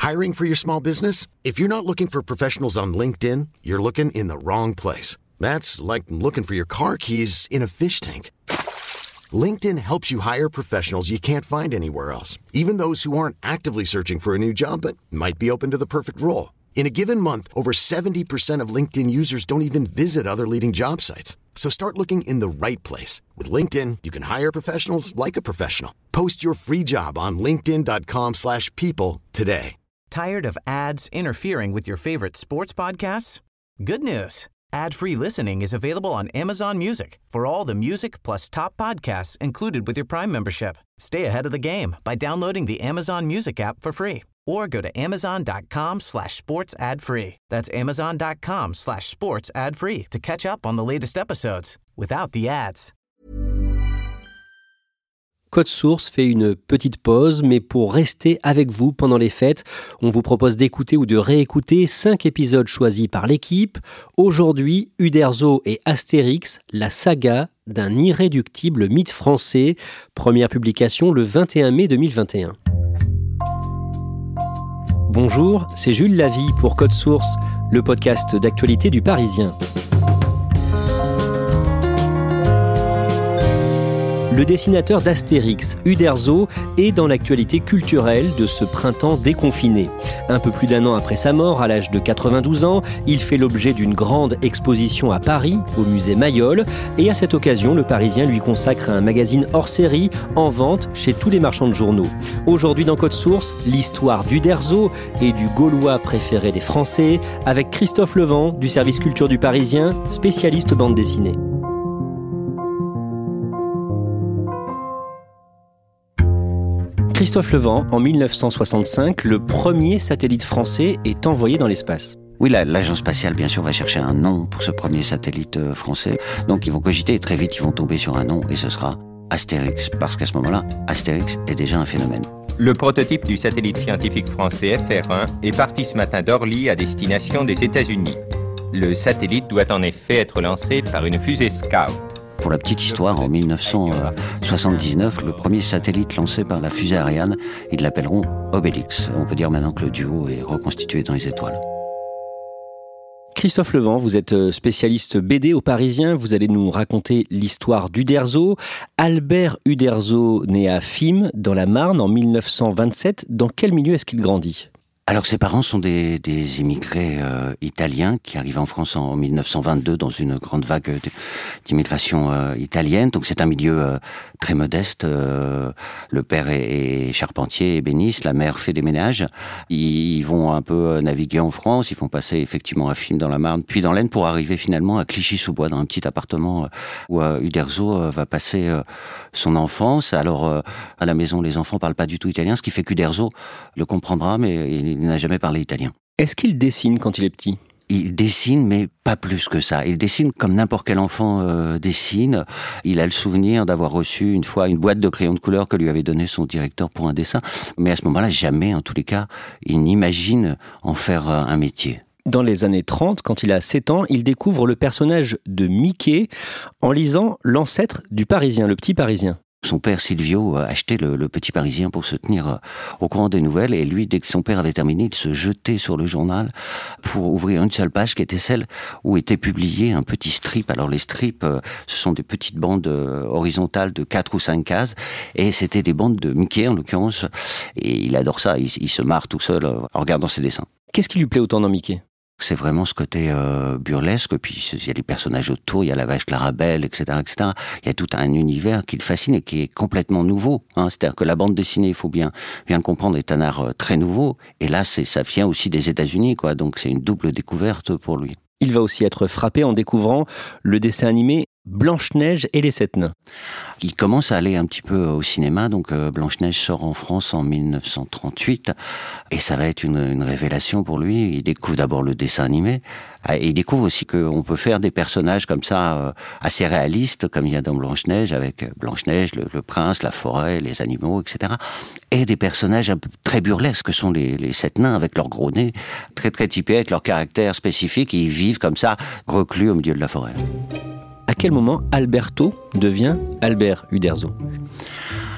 Hiring for your small business? If you're not looking for professionals on LinkedIn, you're looking in the wrong place. That's like looking for your car keys in a fish tank. LinkedIn helps you hire professionals you can't find anywhere else, even those who aren't actively searching for a new job but might be open to the perfect role. In a given month, over 70% of LinkedIn users don't even visit other leading job sites. So start looking in the right place. With LinkedIn, you can hire professionals like a professional. Post your free job on linkedin.com/people today. Tired of ads interfering with your favorite sports podcasts? Good news. Ad-free listening is available on Amazon Music for all the music plus top podcasts included with your Prime membership. Stay ahead of the game by downloading the Amazon Music app for free or go to amazon.com/sports ad-free. That's amazon.com/sports ad-free to catch up on the latest episodes without the ads. Code Source fait une petite pause, mais pour rester avec vous pendant les fêtes, on vous propose d'écouter ou de réécouter 5 épisodes choisis par l'équipe. Aujourd'hui, Uderzo et Astérix, la saga d'un irréductible mythe français. Première publication le 21 mai 2021. Bonjour, c'est Jules Lavie pour Code Source, le podcast d'actualité du Parisien. Le dessinateur d'Astérix, Uderzo, est dans l'actualité culturelle de ce printemps déconfiné. Un peu plus d'un an après sa mort, à l'âge de 92 ans, il fait l'objet d'une grande exposition à Paris, au musée Mayol, et à cette occasion, le Parisien lui consacre un magazine hors série en vente chez tous les marchands de journaux. Aujourd'hui dans Code Source, l'histoire d'Uderzo et du Gaulois préféré des Français, avec Christophe Levent du service culture du Parisien, spécialiste bande dessinée. Christophe Levent, en 1965, le premier satellite français est envoyé dans l'espace. Oui, l'agence spatiale, bien sûr, va chercher un nom pour ce premier satellite français. Donc, ils vont cogiter et très vite, ils vont tomber sur un nom et ce sera Astérix. Parce qu'à ce moment-là, Astérix est déjà un phénomène. Le prototype du satellite scientifique français FR1 est parti ce matin d'Orly à destination des États-Unis. Le satellite doit en effet être lancé par une fusée Scout. Pour la petite histoire, en 1979, le premier satellite lancé par la fusée Ariane, ils l'appelleront Obélix. On peut dire maintenant que le duo est reconstitué dans les étoiles. Christophe Levent, vous êtes spécialiste BD au Parisien. Vous allez nous raconter l'histoire d'Uderzo. Albert Uderzo, né à Fismes, dans la Marne, en 1927. Dans quel milieu est-ce qu'il grandit ? Alors ses parents sont des immigrés italiens qui arrivent en France en 1922 dans une grande vague d'immigration italienne. Donc c'est un milieu très modeste. Le père est charpentier, ébéniste, la mère fait des ménages. Ils vont un peu naviguer en France, ils vont passer effectivement à Fismes dans la Marne, puis dans l'Aisne pour arriver finalement à Clichy-sous-Bois dans un petit appartement où Uderzo va passer son enfance. Alors à la maison les enfants parlent pas du tout italien, ce qui fait qu'Uderzo le comprendra mais il n'a jamais parlé italien. Est-ce qu'il dessine quand il est petit ? Il dessine, mais pas plus que ça. Il dessine comme n'importe quel enfant dessine. Il a le souvenir d'avoir reçu une fois une boîte de crayons de couleur que lui avait donné son directeur pour un dessin. Mais à ce moment-là, jamais, en tous les cas, il n'imagine en faire un métier. Dans les années 30, quand il a 7 ans, il découvre le personnage de Mickey en lisant L'ancêtre du Parisien, le Petit Parisien. Son père Silvio achetait le Petit Parisien pour se tenir au courant des nouvelles et lui, dès que son père avait terminé, il se jetait sur le journal pour ouvrir une seule page qui était celle où était publié un petit strip. Alors les strips, ce sont des petites bandes horizontales de 4 ou 5 cases et c'était des bandes de Mickey en l'occurrence et il adore ça, il se marre tout seul en regardant ses dessins. Qu'est-ce qui lui plaît autant dans Mickey ? C'est vraiment ce côté burlesque, puis il y a les personnages autour, il y a la vache Clarabelle, etc., etc. Il y a tout un univers qui le fascine et qui est complètement nouveau. C'est-à-dire que la bande dessinée, il faut bien le comprendre, est un art très nouveau. Et là, ça vient aussi des États-Unis, quoi. Donc c'est une double découverte pour lui. Il va aussi être frappé en découvrant le dessin animé Blanche-Neige et les 7 nains. Il commence à aller un petit peu au cinéma, donc Blanche-Neige sort en France en 1938, et ça va être une révélation pour lui. Il découvre d'abord le dessin animé, et il découvre aussi qu'on peut faire des personnages comme ça, assez réalistes, comme il y a dans Blanche-Neige, avec Blanche-Neige, le prince, la forêt, les animaux, etc. Et des personnages un peu très burlesques, que sont les 7 nains, avec leur gros nez, très très typés, avec leur caractère spécifique, et ils vivent comme ça, reclus au milieu de la forêt. À quel moment Alberto devient Albert Uderzo ?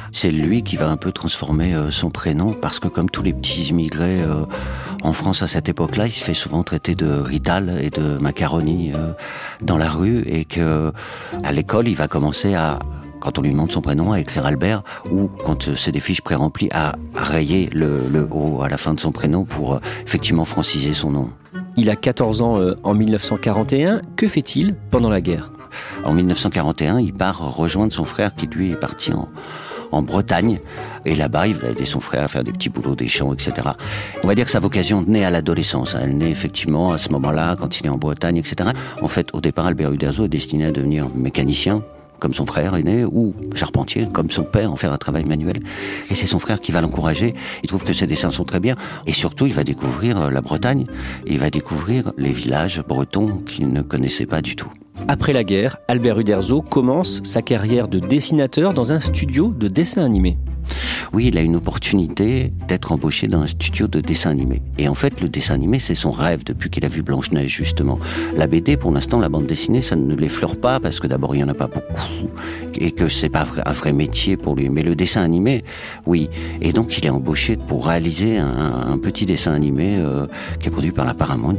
C'est lui qui va un peu transformer son prénom, parce que comme tous les petits immigrés en France à cette époque-là, il se fait souvent traiter de Rital et de Macaroni dans la rue, et que à l'école, il va commencer à, quand on lui demande son prénom, à écrire Albert, ou quand c'est des fiches pré-remplies, à rayer le O à la fin de son prénom pour effectivement franciser son nom. Il a 14 ans en 1941. Que fait-il pendant la guerre ? En 1941, il part rejoindre son frère qui, lui, est parti en Bretagne. Et là-bas, il va aider son frère à faire des petits boulots, des champs, etc. On va dire que sa vocation naît à l'adolescence. Elle naît effectivement à ce moment-là, quand il est en Bretagne, etc. En fait, au départ, Albert Uderzo est destiné à devenir mécanicien, comme son frère aîné, ou charpentier, comme son père, en faire un travail manuel. Et c'est son frère qui va l'encourager. Il trouve que ses dessins sont très bien. Et surtout, il va découvrir la Bretagne. Il va découvrir les villages bretons qu'il ne connaissait pas du tout. Après la guerre, Albert Uderzo commence sa carrière de dessinateur dans un studio de dessin animé. Oui, il a une opportunité d'être embauché dans un studio de dessin animé. Et en fait, le dessin animé, c'est son rêve depuis qu'il a vu Blanche-Neige, justement. La BD, pour l'instant, la bande dessinée, ça ne l'effleure pas, parce que d'abord, il n'y en a pas beaucoup, et que c'est pas un vrai métier pour lui. Mais le dessin animé, oui. Et donc, il est embauché pour réaliser un petit dessin animé qui est produit par la Paramount.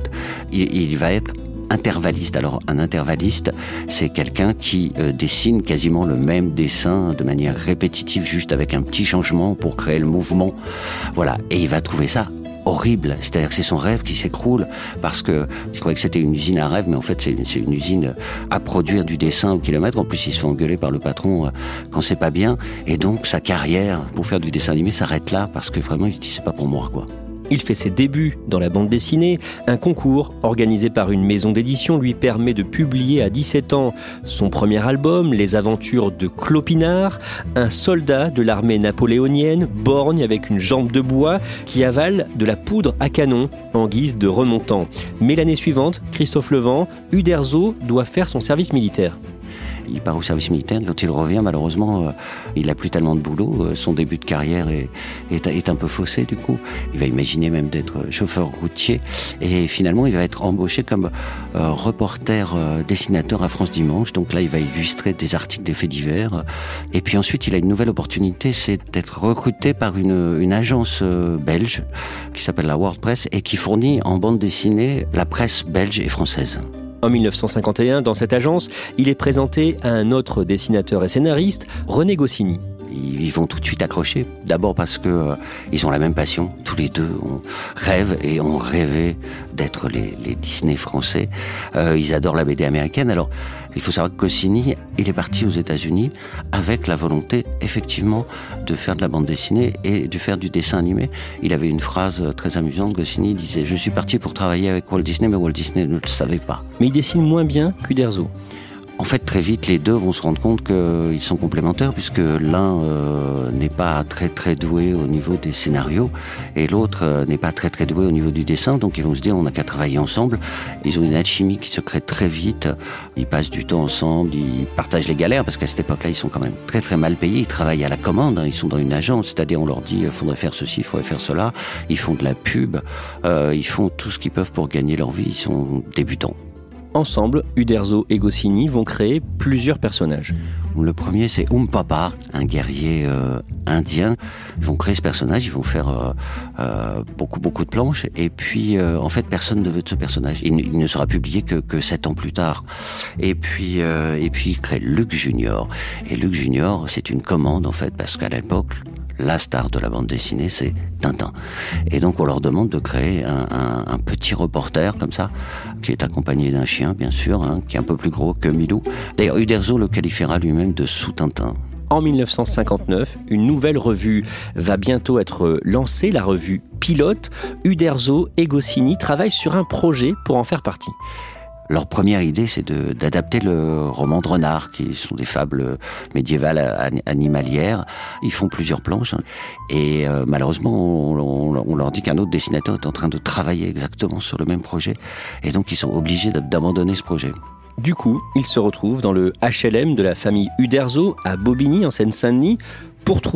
Il va être intervalliste. Alors, un intervalliste, c'est quelqu'un qui dessine quasiment le même dessin de manière répétitive, juste avec un petit changement pour créer le mouvement. Voilà. Et il va trouver ça horrible. C'est-à-dire que c'est son rêve qui s'écroule, parce que je croyais que c'était une usine à rêve, mais en fait, c'est une usine à produire du dessin au kilomètre. En plus, il se fait engueuler par le patron quand c'est pas bien. Et donc, sa carrière pour faire du dessin animé s'arrête là, parce que vraiment, il se dit, c'est pas pour moi, quoi. Il fait ses débuts dans la bande dessinée. Un concours organisé par une maison d'édition lui permet de publier à 17 ans son premier album, Les Aventures de Clopinard, un soldat de l'armée napoléonienne, borgne avec une jambe de bois, qui avale de la poudre à canon en guise de remontant. Mais l'année suivante, Christophe Levent, Uderzo doit faire son service militaire. Il part au service militaire. Quand il revient, malheureusement, il n'a plus tellement de boulot. Son début de carrière est un peu faussé, du coup. Il va imaginer même d'être chauffeur routier. Et finalement, il va être embauché comme reporter dessinateur à France Dimanche. Donc là, il va illustrer des articles des faits divers. Et puis ensuite, il a une nouvelle opportunité, c'est d'être recruté par une agence belge qui s'appelle la WordPress et qui fournit en bande dessinée la presse belge et française. En 1951, dans cette agence, il est présenté à un autre dessinateur et scénariste, René Goscinny. Ils vont tout de suite accrocher. D'abord parce que ils ont la même passion. Tous les deux, on rêve et on rêvait d'être les Disney français. Ils adorent la BD américaine. Alors, il faut savoir que Goscinny, il est parti aux États-Unis avec la volonté, effectivement, de faire de la bande dessinée et de faire du dessin animé. Il avait une phrase très amusante. Goscinny disait « Je suis parti pour travailler avec Walt Disney, mais Walt Disney ne le savait pas. » Mais il dessine moins bien qu'Uderzo. En fait, très vite, les deux vont se rendre compte qu'ils sont complémentaires, puisque l'un n'est pas très très doué au niveau des scénarios et l'autre n'est pas très très doué au niveau du dessin. Donc ils vont se dire, on n'a qu'à travailler ensemble. Ils ont une alchimie qui se crée très vite. Ils passent du temps ensemble, ils partagent les galères, parce qu'à cette époque-là, ils sont quand même très très mal payés. Ils travaillent à la commande, hein. Ils sont dans une agence, c'est-à-dire on leur dit, il faudrait faire ceci, il faudrait faire cela. Ils font de la pub, ils font tout ce qu'ils peuvent pour gagner leur vie. Ils sont débutants. Ensemble, Uderzo et Goscinny vont créer plusieurs personnages. Le premier, c'est Papa, un guerrier indien. Ils vont créer ce personnage, ils vont faire beaucoup de planches. Et puis, en fait, personne ne veut de ce personnage. Il ne sera publié que 7 ans plus tard. Et puis, il crée Luc Junior. Et Luc Junior, c'est une commande, en fait, parce qu'à l'époque, la star de la bande dessinée, c'est Tintin. Et donc, on leur demande de créer un petit reporter, comme ça, qui est accompagné d'un chien, bien sûr, hein, qui est un peu plus gros que Milou. D'ailleurs, Uderzo le qualifiera lui-même de sous-Tintin. En 1959, une nouvelle revue va bientôt être lancée, la revue Pilote. Uderzo et Goscinny travaillent sur un projet pour en faire partie. Leur première idée, c'est d'adapter le roman de Renard, qui sont des fables médiévales animalières. Ils font plusieurs planches, hein. Et malheureusement, on leur dit qu'un autre dessinateur est en train de travailler exactement sur le même projet. Et donc, ils sont obligés d'abandonner ce projet. Du coup, ils se retrouvent dans le HLM de la famille Uderzo, à Bobigny, en Seine-Saint-Denis, pour trouver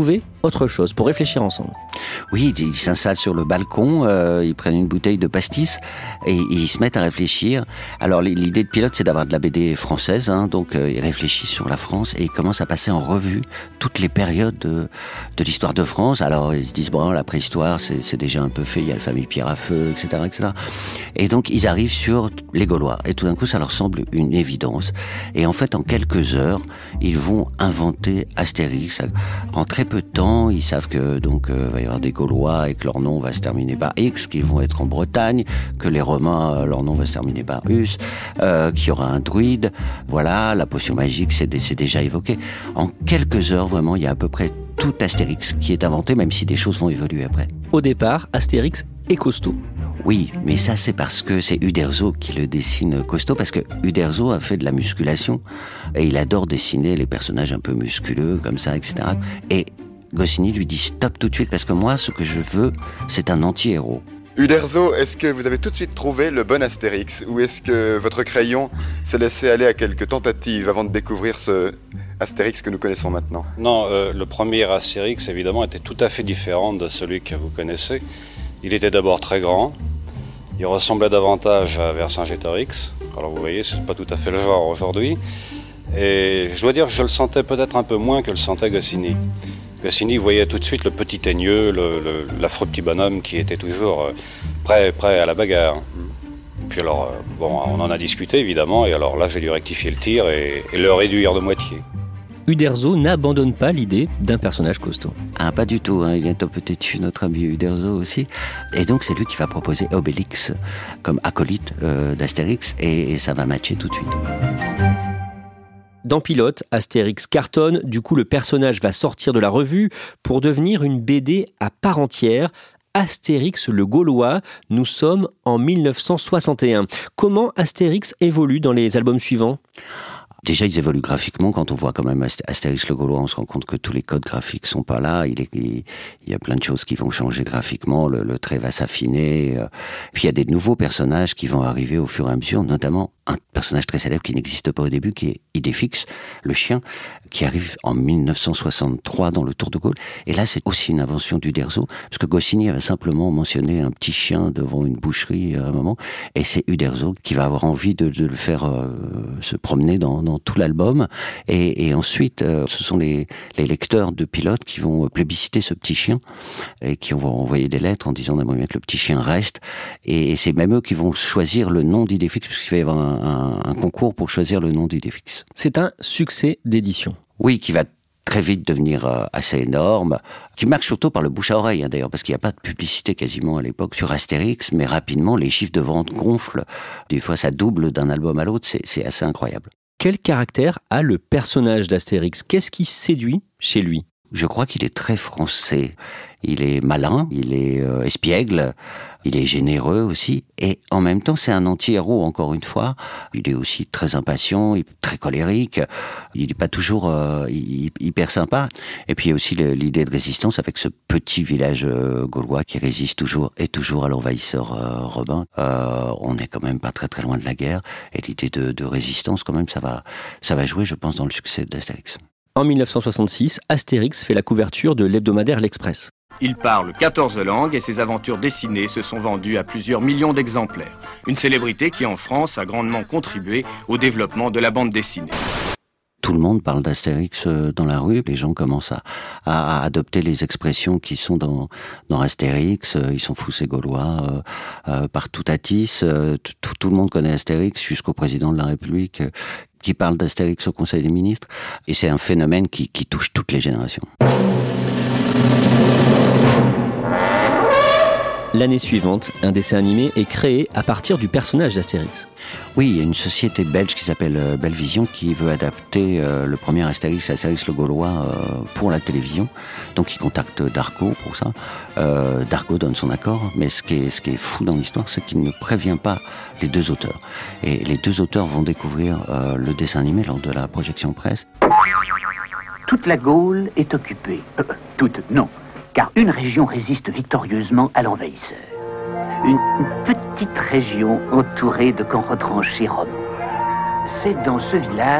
autre chose, pour réfléchir ensemble. Oui, ils s'installent sur le balcon, ils prennent une bouteille de pastis et ils se mettent à réfléchir. Alors l'idée de Pilote, c'est d'avoir de la BD française, donc ils réfléchissent sur la France et ils commencent à passer en revue toutes les périodes de l'histoire de France. Alors ils se disent, bon, la préhistoire, c'est déjà un peu fait, il y a la famille Pierre à Feu, etc., etc. Et donc ils arrivent sur les Gaulois et tout d'un coup ça leur semble une évidence. Et en fait, en quelques heures, ils vont inventer Astérix. En très peu de temps, ils savent que donc va y avoir des Gaulois et que leur nom va se terminer par X, qu'ils vont être en Bretagne, que les Romains, leur nom va se terminer par Us, qu'il y aura un druide. Voilà, la potion magique, c'est déjà évoqué. En quelques heures, vraiment, il y a à peu près tout Astérix qui est inventé, même si des choses vont évoluer après. Au départ, Astérix est costaud. Oui, mais ça c'est parce que c'est Uderzo qui le dessine costaud, parce que Uderzo a fait de la musculation et il adore dessiner les personnages un peu musculeux comme ça, etc. Et Goscinny lui dit stop tout de suite, parce que moi ce que je veux c'est un anti-héros. Uderzo, est-ce que vous avez tout de suite trouvé le bon Astérix, ou est-ce que votre crayon s'est laissé aller à quelques tentatives avant de découvrir ce Astérix que nous connaissons maintenant? Non, le premier Astérix évidemment était tout à fait différent de celui que vous connaissez. Il était d'abord très grand, il ressemblait davantage à Vercingétorix. Alors vous voyez, c'est pas tout à fait le genre aujourd'hui. Et je dois dire que je le sentais peut-être un peu moins que le sentait Goscinny. Goscinny voyait tout de suite le petit teigneux, l'affreux petit bonhomme qui était toujours prêt à la bagarre. Puis alors, bon, on en a discuté évidemment, et alors là j'ai dû rectifier le tir et le réduire de moitié. Uderzo n'abandonne pas l'idée d'un personnage costaud. Ah, pas du tout, il est un peu têtu, notre ami Uderzo aussi. Et donc c'est lui qui va proposer Obélix comme acolyte d'Astérix, et ça va matcher tout de suite. Dans Pilote, Astérix cartonne, du coup le personnage va sortir de la revue pour devenir une BD à part entière. Astérix le Gaulois, nous sommes en 1961. Comment Astérix évolue dans les albums suivants ? Déjà, ils évoluent graphiquement. Quand on voit quand même Astérix le Gaulois, on se rend compte que tous les codes graphiques sont pas là. Il y a plein de choses qui vont changer graphiquement. Le trait va s'affiner. Puis il y a des nouveaux personnages qui vont arriver au fur et à mesure, notamment un personnage très célèbre qui n'existe pas au début, qui est Idéfix, le chien, qui arrive en 1963 dans le Tour de Gaulle. Et là, c'est aussi une invention d'Uderzo, parce que Goscinny avait simplement mentionné un petit chien devant une boucherie à un moment, et c'est Uderzo qui va avoir envie de le faire se promener dans tout l'album. Et ensuite, ce sont les lecteurs de Pilote qui vont plébisciter ce petit chien, et qui vont envoyer des lettres en disant d'abord que le petit chien reste. Et c'est même eux qui vont choisir le nom d'Idéfix, parce qu'il va y avoir un concours pour choisir le nom d'Idéfix. C'est un succès d'édition. Oui, qui va très vite devenir assez énorme, qui marche surtout par le bouche à oreille, d'ailleurs, parce qu'il n'y a pas de publicité quasiment à l'époque sur Astérix, mais rapidement les chiffres de vente gonflent. Des fois, ça double d'un album à l'autre, c'est assez incroyable. Quel caractère a le personnage d'Astérix ? Qu'est-ce qui séduit chez lui ? Je crois qu'il est très français. Il est malin, il est espiègle, il est généreux aussi, et en même temps c'est un anti-héros, encore une fois. Il est aussi très impatient, il est très colérique, il n'est pas toujours hyper sympa. Et puis il y a aussi l'idée de résistance avec ce petit village gaulois qui résiste toujours à l'envahisseur romain. On n'est quand même pas très très loin de la guerre, et l'idée de résistance quand même, ça va jouer, je pense, dans le succès d'Astérix. En 1966, Astérix fait la couverture de l'hebdomadaire L'Express. Il parle 14 langues et ses aventures dessinées se sont vendues à plusieurs millions d'exemplaires. Une célébrité qui, en France, a grandement contribué au développement de la bande dessinée. Tout le monde parle d'Astérix dans la rue. Les gens commencent à adopter les expressions qui sont dans Astérix. Ils sont fous ces Gaulois. Partout à Tis, tout le monde connaît Astérix, jusqu'au président de la République qui parle d'Astérix au Conseil des ministres. Et c'est un phénomène qui touche toutes les générations. L'année suivante, un dessin animé est créé à partir du personnage d'Astérix. Oui, il y a une société belge qui s'appelle Bellevision qui veut adapter le premier Astérix le Gaulois, pour la télévision. Donc il contacte Dargaud pour ça. Dargaud donne son accord, mais ce qui est fou dans l'histoire, c'est qu'il ne prévient pas les deux auteurs. Et les deux auteurs vont découvrir le dessin animé lors de la projection presse. Toute la Gaule est occupée. Toute, non. Car une région résiste victorieusement à l'envahisseur. Une petite région entourée de camps retranchés romains. C'est dans ce village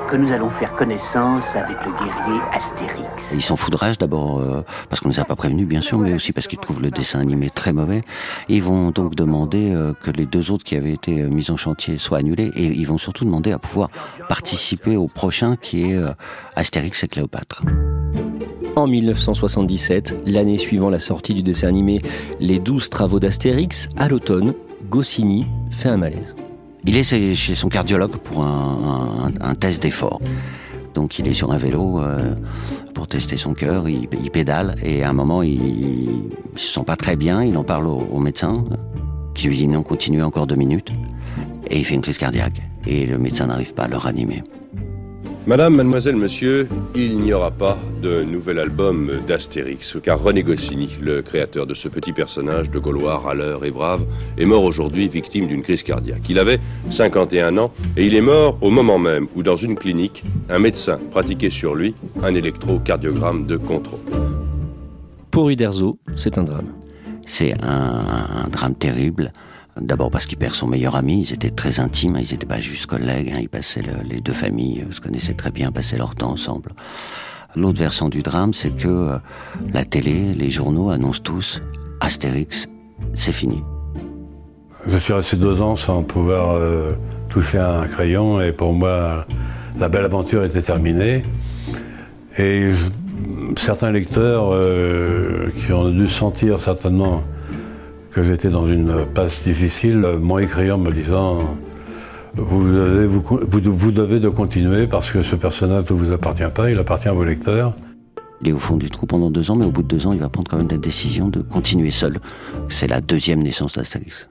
que nous allons faire connaissance avec le guerrier Astérix. Ils s'enfoudragent d'abord parce qu'on ne les a pas prévenus, bien sûr, mais aussi parce qu'ils trouvent le dessin animé très mauvais. Ils vont donc demander que les 2 autres qui avaient été mis en chantier soient annulés, et ils vont surtout demander à pouvoir participer au prochain qui est Astérix et Cléopâtre. En 1977, l'année suivant la sortie du dessin animé Les 12 travaux d'Astérix, à l'automne, Goscinny fait un malaise. Il est chez son cardiologue pour un test d'effort. Donc il est sur un vélo pour tester son cœur, il pédale, et à un moment il se sent pas très bien, il en parle au médecin qui lui dit non, continuez encore 2 minutes, et il fait une crise cardiaque, et le médecin n'arrive pas à le ranimer. Madame, mademoiselle, monsieur, il n'y aura pas de nouvel album d'Astérix, car René Goscinny, le créateur de ce petit personnage de Gaulois râleur et brave, est mort aujourd'hui victime d'une crise cardiaque. Il avait 51 ans et il est mort au moment même où, dans une clinique, un médecin pratiquait sur lui un électrocardiogramme de contrôle. Pour Uderzo, c'est un drame. C'est un drame terrible. D'abord parce qu'il perd son meilleur ami, ils étaient très intimes, ils n'étaient pas juste collègues, ils passaient les 2 familles, se connaissaient très bien, passaient leur temps ensemble. L'autre versant du drame, c'est que la télé, les journaux annoncent tous Astérix, c'est fini. Je suis resté 2 ans sans pouvoir toucher un crayon, et pour moi, la belle aventure était terminée. Et certains lecteurs qui ont dû sentir certainement que j'étais dans une passe difficile, m'ont écrit en me disant vous devez de continuer parce que ce personnage ne vous appartient pas, il appartient à vos lecteurs. Il est au fond du trou pendant 2 ans, mais au bout de 2 ans, il va prendre quand même la décision de continuer seul. C'est la 2e naissance d'Astérix.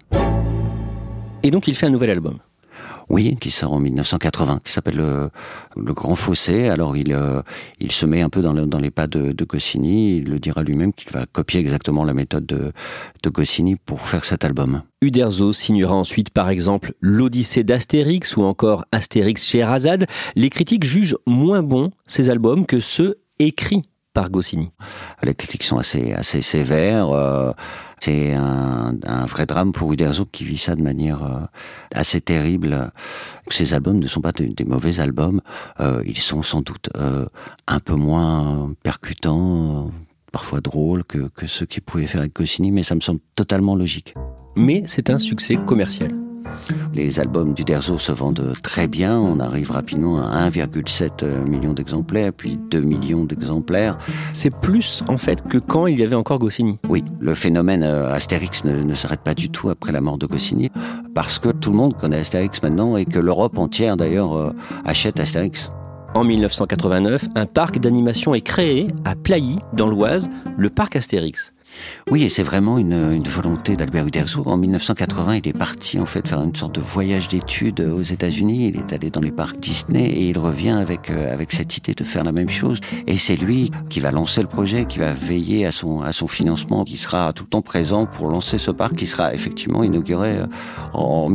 Et donc il fait un nouvel album. Oui, qui sort en 1980, qui s'appelle le Grand Fossé. Alors il se met un peu dans les pas de Goscinny. Il le dira lui-même qu'il va copier exactement la méthode de Goscinny pour faire cet album. Uderzo signera ensuite par exemple l'Odyssée d'Astérix ou encore Astérix Scheherazade. Les critiques jugent moins bons ces albums que ceux écrits par Goscinny. Les critiques sont assez sévères. C'est un vrai drame pour Uderzo qui vit ça de manière assez terrible. Ces albums ne sont pas des mauvais albums. Ils sont sans doute un peu moins percutants, parfois drôles que ceux qu'il pouvait faire avec Goscinny, mais ça me semble totalement logique. Mais c'est un succès commercial. Les albums d'Uderzo se vendent très bien, on arrive rapidement à 1,7 million d'exemplaires, puis 2 millions d'exemplaires. C'est plus en fait que quand il y avait encore Goscinny. Oui, le phénomène Astérix ne s'arrête pas du tout après la mort de Goscinny, parce que tout le monde connaît Astérix maintenant, et que l'Europe entière d'ailleurs achète Astérix. En 1989, un parc d'animation est créé à Plailly, dans l'Oise, le parc Astérix. Oui, et c'est vraiment une volonté d'Albert Uderzo. En 1980, il est parti en fait faire une sorte de voyage d'études aux États-Unis. Il est allé dans les parcs Disney et il revient avec cette idée de faire la même chose. Et c'est lui qui va lancer le projet, qui va veiller à son financement, qui sera tout le temps présent pour lancer ce parc, qui sera effectivement inauguré en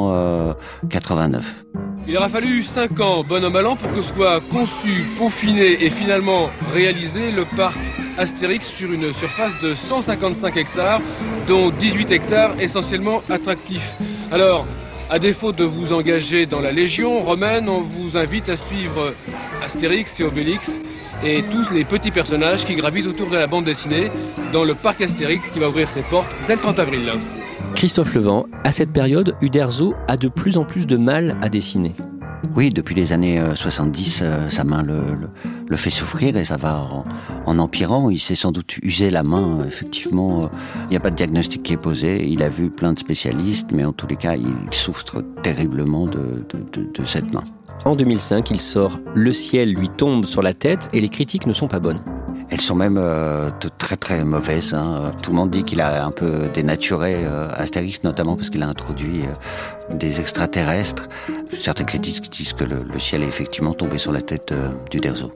1989. Il aura fallu 5 ans, bon an mal an, pour que soit conçu, peaufiné et finalement réalisé le parc Astérix sur une surface de 155 hectares, dont 18 hectares essentiellement attractifs. Alors, à défaut de vous engager dans la Légion romaine, on vous invite à suivre Astérix et Obélix et tous les petits personnages qui gravitent autour de la bande dessinée dans le parc Astérix qui va ouvrir ses portes dès le 30 avril. Christophe Levent, à cette période, Uderzo a de plus en plus de mal à dessiner. Oui, depuis les années 70, sa main le fait souffrir et ça va en empirant. Il s'est sans doute usé la main, effectivement. Il n'y a pas de diagnostic qui est posé. Il a vu plein de spécialistes, mais en tous les cas, il souffre terriblement de cette main. En 2005, il sort « Le ciel lui tombe sur la tête » et les critiques ne sont pas bonnes. Elles sont même très très mauvaises. Tout le monde dit qu'il a un peu dénaturé Astérix, notamment parce qu'il a introduit des extraterrestres. Certains critiques disent que le ciel est effectivement tombé sur la tête d'Uderzo.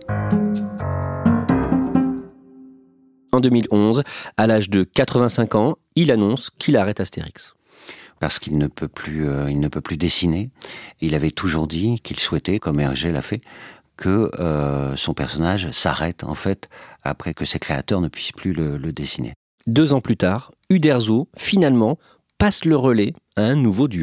En 2011, à l'âge de 85 ans, il annonce qu'il arrête Astérix. Parce qu'il ne peut plus dessiner. Il avait toujours dit qu'il souhaitait, comme Hergé l'a fait, que son personnage s'arrête en fait après que ses créateurs ne puissent plus le dessiner. 2 ans plus tard, Uderzo, finalement, passe le relais à un nouveau duo.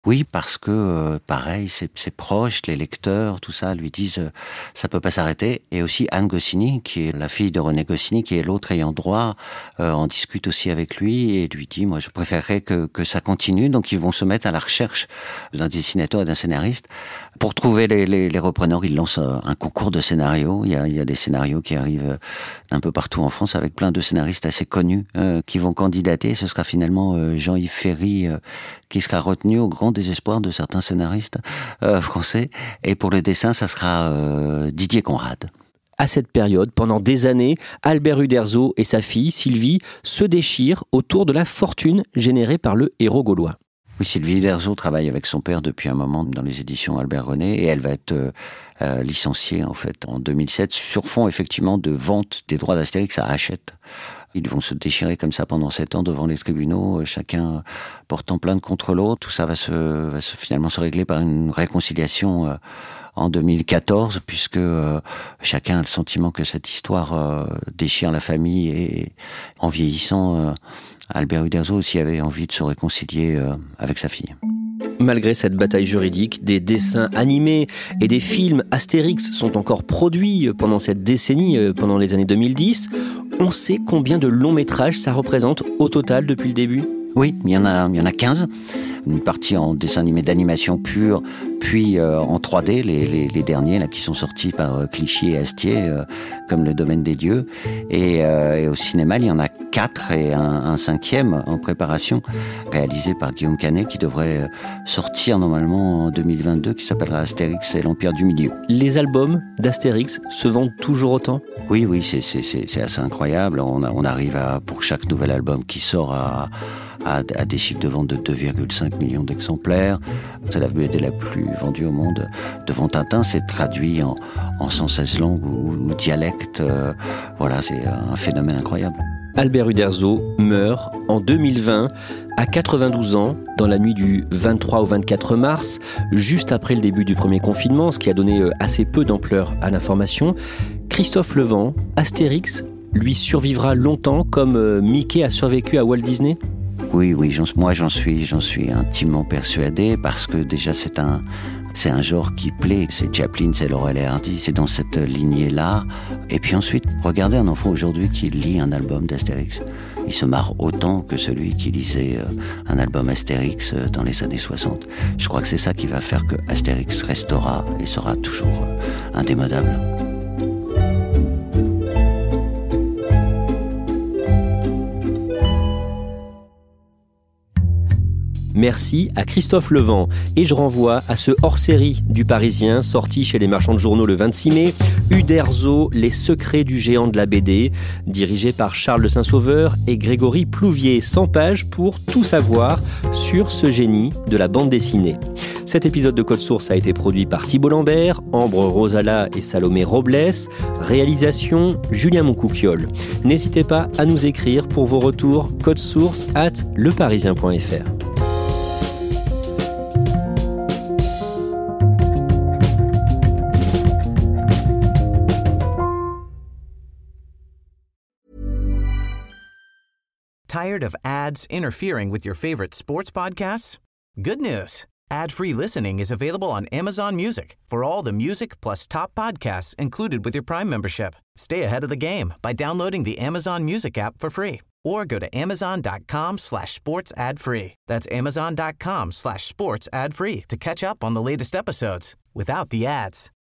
Oui, parce que, pareil, ses proches, les lecteurs, tout ça, lui disent ça peut pas s'arrêter. Et aussi Anne Goscinny, qui est la fille de René Goscinny, qui est l'autre ayant droit, en discute aussi avec lui et lui dit, moi, je préférerais que ça continue. Donc, ils vont se mettre à la recherche d'un dessinateur et d'un scénariste. Pour trouver les repreneurs, ils lancent un concours de scénarios. Il y a des scénarios qui arrivent d'un peu partout en France avec plein de scénaristes assez connus qui vont candidater. Ce sera finalement Jean-Yves Ferry qui sera retenu au grand désespoir de certains scénaristes français. Et pour le dessin, ça sera Didier Conrad. À cette période, pendant des années, Albert Uderzo et sa fille, Sylvie, se déchirent autour de la fortune générée par le héros gaulois. Oui, Sylvie Uderzo travaille avec son père depuis un moment dans les éditions Albert René et elle va être licenciée en fait en 2007 sur fond effectivement de vente des droits d'Astérix à Hachette. Ils vont se déchirer comme ça pendant 7 ans devant les tribunaux, chacun portant plainte contre l'autre. Tout ça va finalement se régler par une réconciliation en 2014, puisque chacun a le sentiment que cette histoire déchire la famille et en vieillissant, Albert Uderzo aussi avait envie de se réconcilier avec sa fille. Malgré cette bataille juridique, des dessins animés et des films Astérix sont encore produits pendant cette décennie, pendant les années 2010. On sait combien de longs métrages ça représente au total depuis le début ? Oui, il y en a 15. Une partie en dessin animé d'animation pure, puis en 3D, les derniers là qui sont sortis par Clichy et Astier, comme Le Domaine des Dieux. Et au cinéma, il y en a 4 et un 5e en préparation, réalisé par Guillaume Canet, qui devrait sortir normalement en 2022, qui s'appellera Astérix et l'Empire du Milieu. Les albums d'Astérix se vendent toujours autant ? Oui, c'est assez incroyable. On arrive pour chaque nouvel album qui sort à des chiffres de vente de 2,5 millions d'exemplaires. C'est la BD la plus vendue au monde. Devant Tintin, c'est traduit en 116 langues ou dialectes. Voilà, c'est un phénomène incroyable. Albert Uderzo meurt en 2020 à 92 ans, dans la nuit du 23 au 24 mars, juste après le début du premier confinement, ce qui a donné assez peu d'ampleur à l'information. Christophe Levent, Astérix, lui survivra longtemps comme Mickey a survécu à Walt Disney ? Oui, moi j'en suis intimement persuadé parce que déjà c'est un genre qui plaît, c'est Chaplin, c'est Laurel et Hardy, c'est dans cette lignée-là. Et puis ensuite, regardez un enfant aujourd'hui qui lit un album d'Astérix. Il se marre autant que celui qui lisait un album Astérix dans les années 60. Je crois que c'est ça qui va faire que Astérix restera et sera toujours indémodable. Merci à Christophe Levent. Et je renvoie à ce hors-série du Parisien, sorti chez les marchands de journaux le 26 mai, Uderzo, les secrets du géant de la BD, dirigé par Charles de Saint-Sauveur et Grégory Plouvier. 100 pages pour tout savoir sur ce génie de la bande dessinée. Cet épisode de Code Source a été produit par Thibault Lambert, Ambre Rosala et Salomé Robles. Réalisation, Julien Moncouquiol. N'hésitez pas à nous écrire pour vos retours codesource@leparisien.fr. Tired of ads interfering with your favorite sports podcasts? Good news. Ad-free listening is available on Amazon Music for all the music plus top podcasts included with your Prime membership. Stay ahead of the game by downloading the Amazon Music app for free or go to amazon.com/sports ad-free. That's amazon.com/sports ad-free to catch up on the latest episodes without the ads.